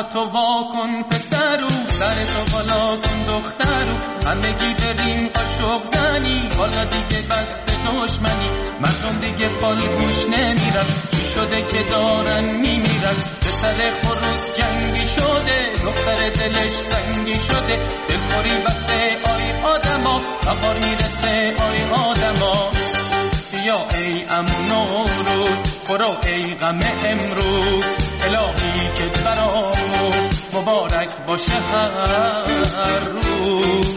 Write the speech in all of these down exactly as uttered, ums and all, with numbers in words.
تو وا کن پسرو، سر تو بالا کن دخترو، همگی بریم قاشق زنی، حالا دیگه بس دشمنی، مردم دیگه فالگوش نمیرن، چی شده که دارن میمیرن، پسر خروس جنگی شده، دختر دلش سنگی شده، دلخوری بسه آی آدما، بهار میرسه آی آدما. بیا ای امون و روز، برو ای غم امروز، الهی که برامون مبارک باشه هر روز.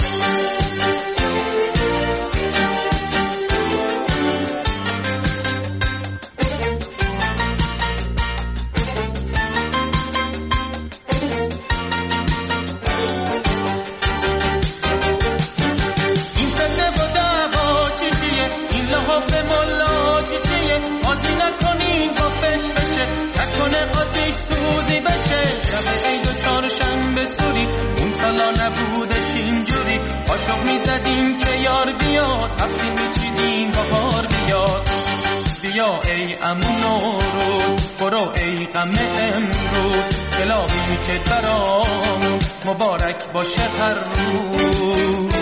نبودش اینجوری عاشق میزدیم که یار بیاد، تقسیم میچیدیم بهار بیاد. بیا ای امون و روز، برو ای غم امروز، الهی که برامون مبارک باشه هر روز.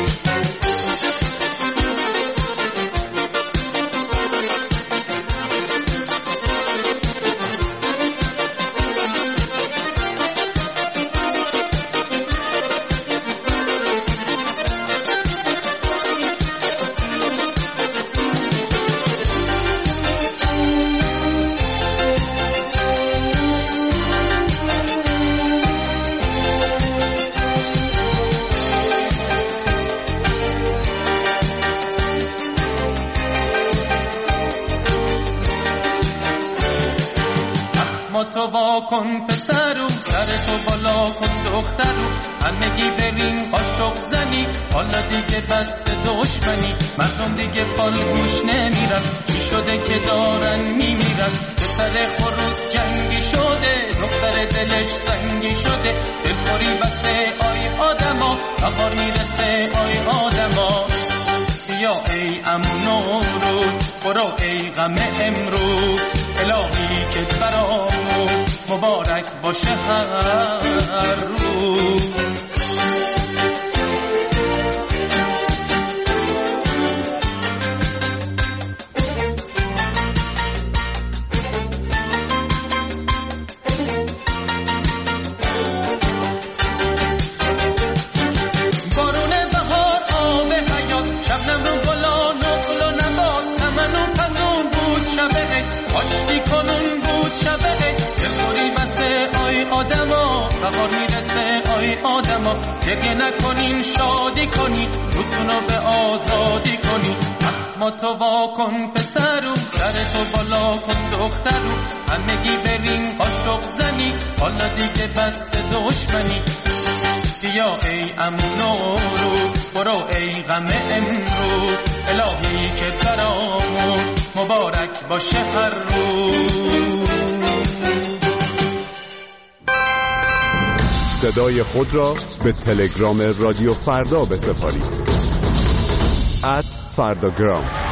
تو وا کن پسرو، سر تو بالا کن دخترو، همگی بریم قاشق زنی، حالا دیگه بس دشمنی، مردم دیگه فالگوش نمیرن، چی شده که دارن میمیرن، پسر خروس جنگی شده، دختر دلش سنگی شده، دلخوری بسه آی آدما، بهار میرسه آی آدما. بیا ای امون و روز، برو ای غم امروز، الهی که برامون مبارک باشه هر روز. بهار میرسه آی آدما، دیگه نکنین شادی کنی، روتونو به آزادی کنی. اخما تو وا کن پسرو، سر تو بالا کن دخترو، همگی بریم قاشق زنی، حالا دیگه بس دشمنی. بیا ای امون و روز، برو ای غم امروز، الهی که برامون مبارک باشه هر روز. صدای خود را به تلگرام رادیو فردا بسپارید. ات فرداگرام.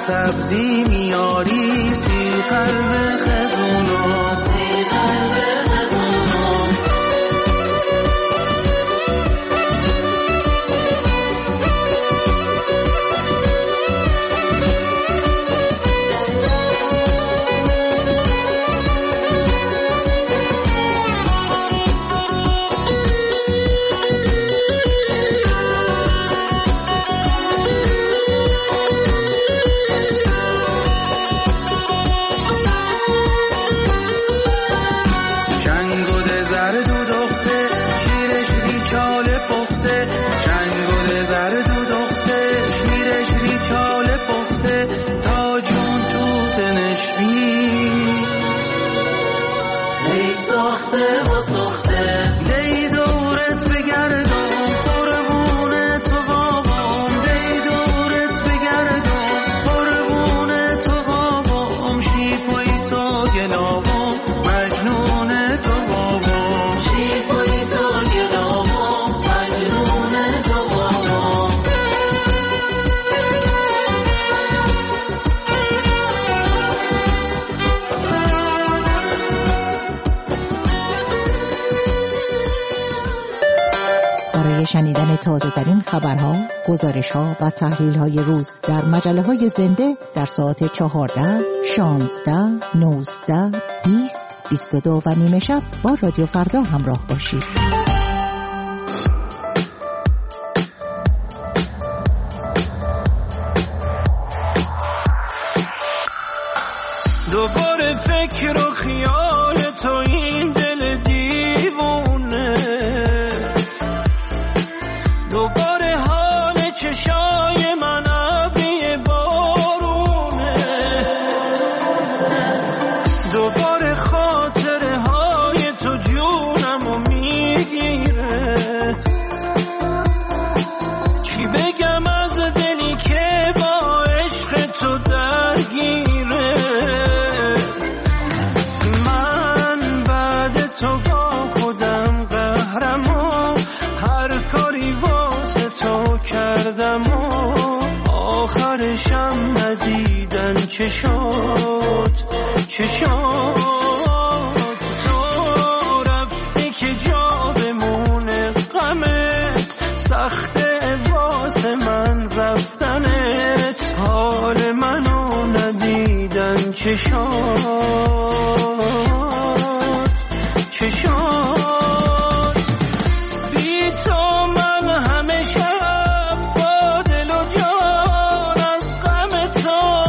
سبزی میاری سی قلب خزونو سی قلب خزونو شنیدن تازه ترین خبرها، گزارش‌ها و تحلیل‌های روز در مجله‌های زنده در ساعت چهارده، شانزده، نوزده، بیست، بیست و دو و نیمه شب با رادیو فردا همراه باشید. دوباره فکر و خیال تو این دل دیوونه، دوباره حال چشای من ابری بارونه، دوباره خاطره های تو جونمو میگیره. چی بگم از دلی که با عشق تو درگیره. من بعد تو با خودم قهرم و هر کاری واسه تو کردم و آخرشم ندیدن چه شد چه شد. تو رفتی که جا بمونه غمت، سخته واسه من رفتنت، حال منو ندیدن چه شد چه شد. بی تو من همه شب با دل و جان از غم تو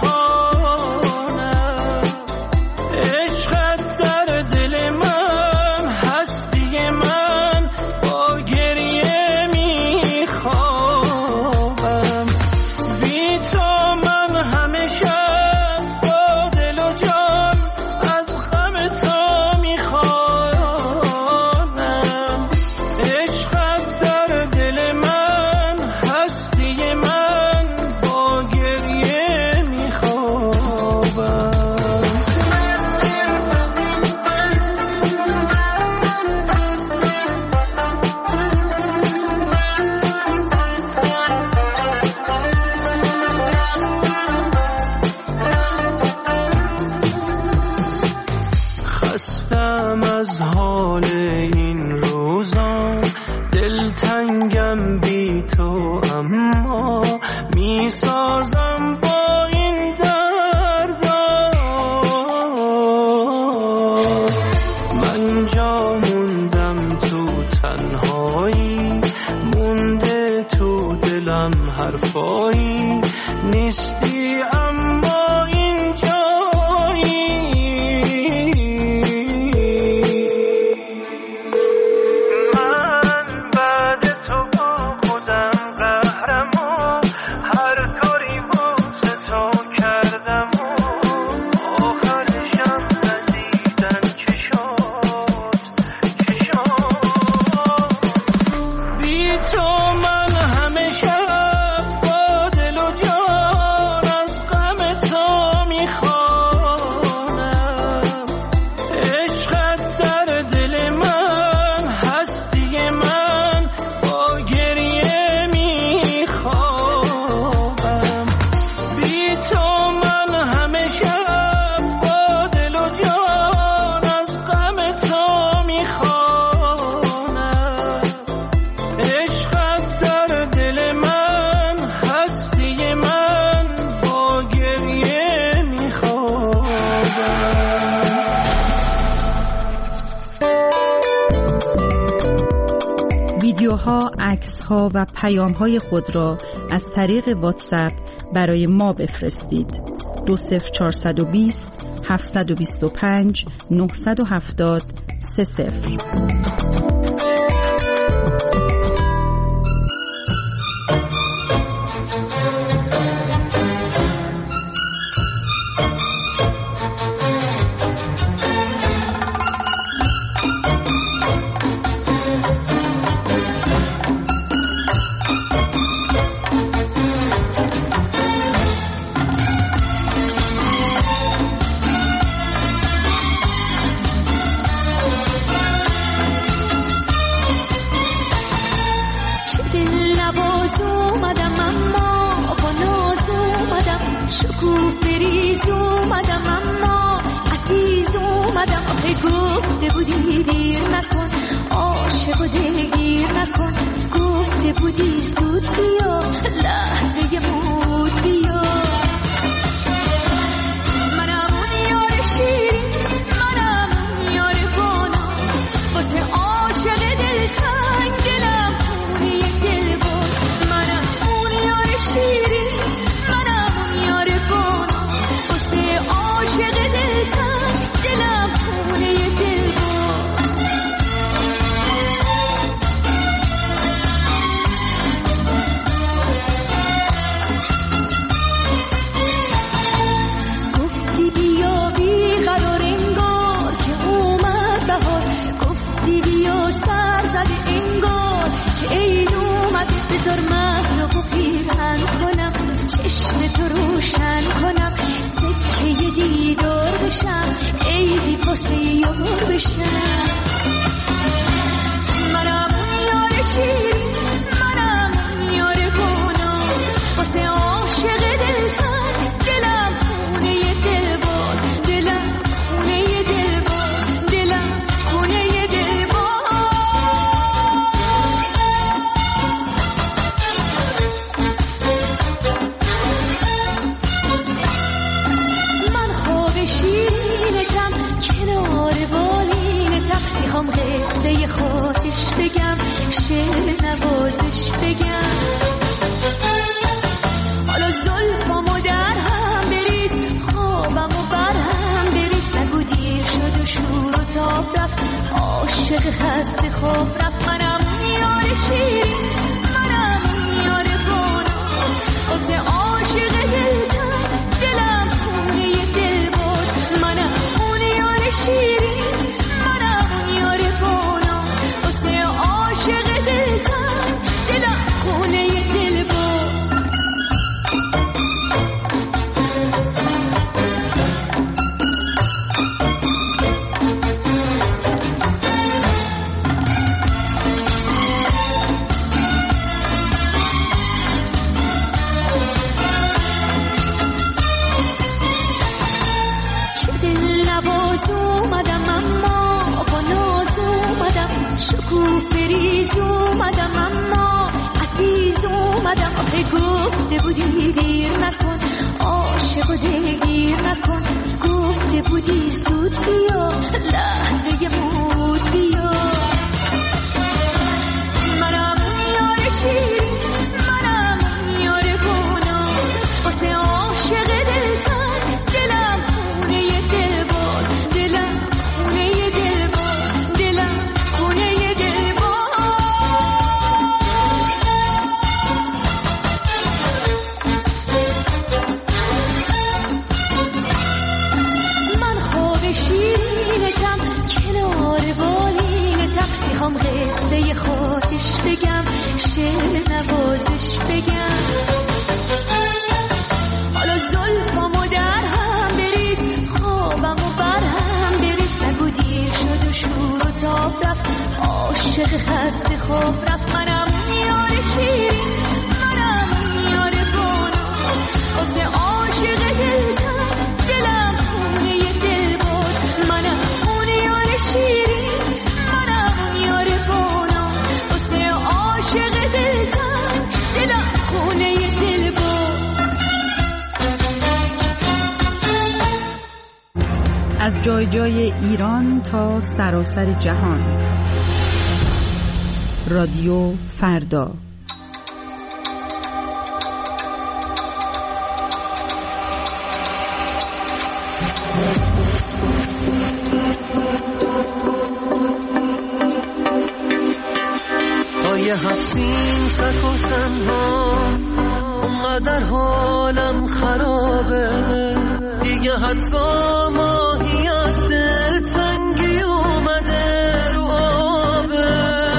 میخوانم. عشقت در دل من، هستی من با گریه میخوابم. بی تو من همه شب با دل و جان از غم تو میخوانم. عشقت در دل من، هستی من با گریه میخوابم. خستم از حال این روزا، دلتنگم بی تو، اما میسازم با این دردا. من جا موندم تو تنهایی، مونده تو دلم حرفایی، نیستی اما این جایی. من بعد تو با خودم قهرم و هر کاری واسه تو کردم و آخرشم ندیدن چه شد چه شد. بی تو من همه شب با دل و جان ها، عکس ها و پیام های خود را از طریق واتساپ برای ما بفرستید. دو صفر چهارصد و بیست هفتصد و بیست و پنج نهصد و هفتاد سه صفر. از جای جای ایران تا سراسر جهان رادیو فردا. یه هفتین تک و تنها اونقدر حالم خرابه دیگه، حتی ماهی از دل تنگی اومده رو آبه.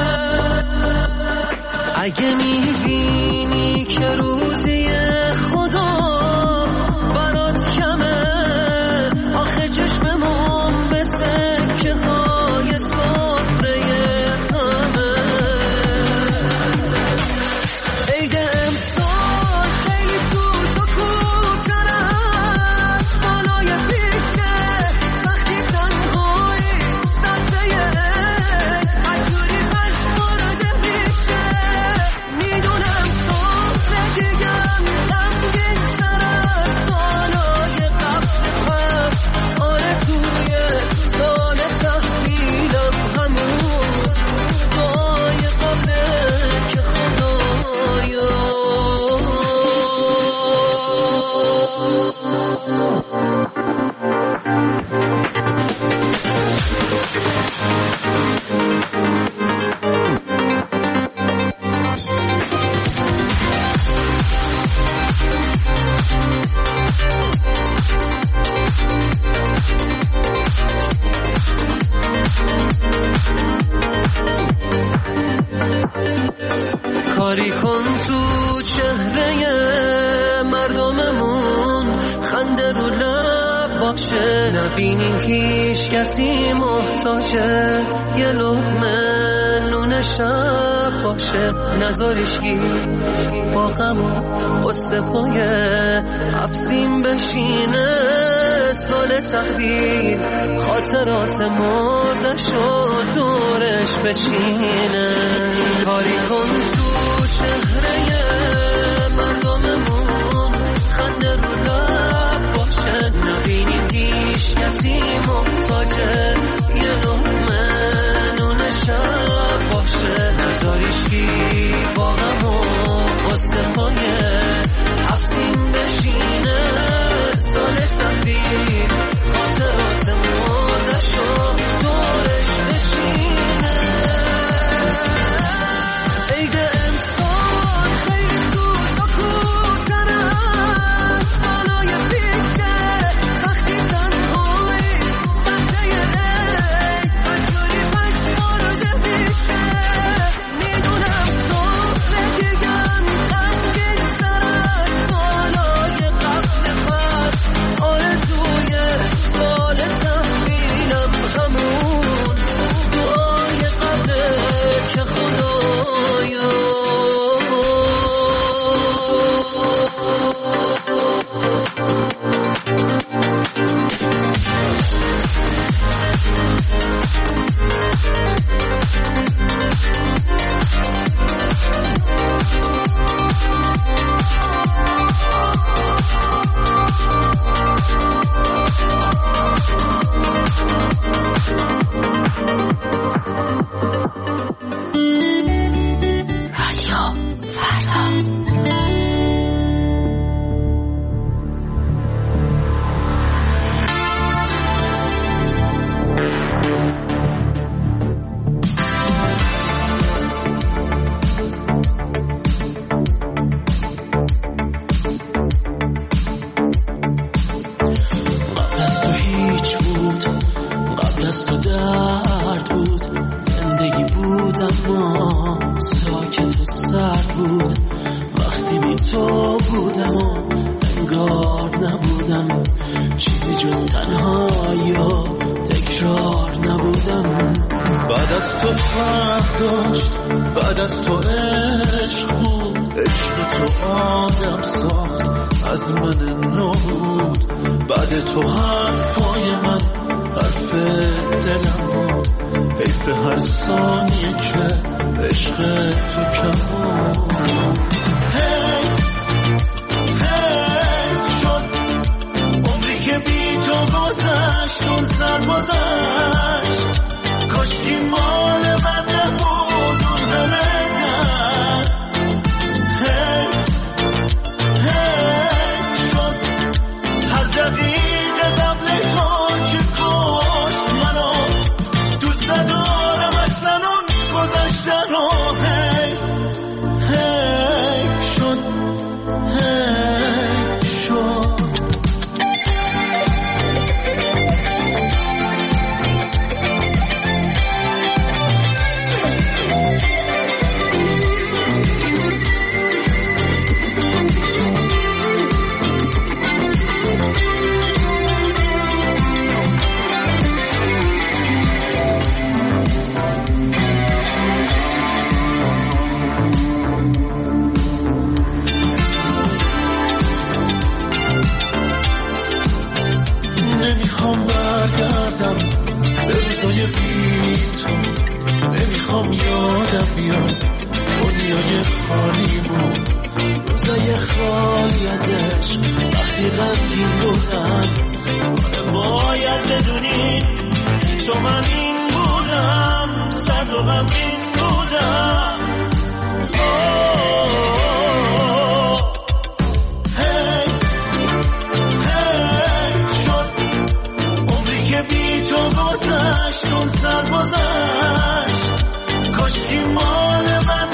اگه میبینی که روزی خدا برات کمه، آخه چشممون به سکه های صفره همه. کاری کن تو چهره مردممون خنده رو لب باشه، نبینیم هیچ کسی محتاجه یه لقمه نون شب باشه. نذاریش گی با غم و قصه پای افسیم بشینه، سال تحویل خاطرات مردش و دورش بچینه. کاری کن تو چهره مردممون خنده رو لب باشه، نبینیم هیچ کسی محتاجه یه لقمه نون شب باشه. نذاریش کی با غم و قصه های افسین بشینه، سال تحویل خاطرات مردش و دورش بشینه. عید امسال خیلی زود و کوتاه از سالای پیشه، وقتی تنهایی سبزه عید بطوری پشمارده میشه. میدونم زندگیم غمگین تر از سالای قبل پس، آرزوی سال تحویلم همون دعای قبله که خدایا. کاشکی مال من نبود اون همه عشق وقتی غمگین بودم باید بدونی تو من این بودم سرد و غمگین بودم هی هی شد عمری که بی تو گذشت اون سر گذشت کاشکی مال من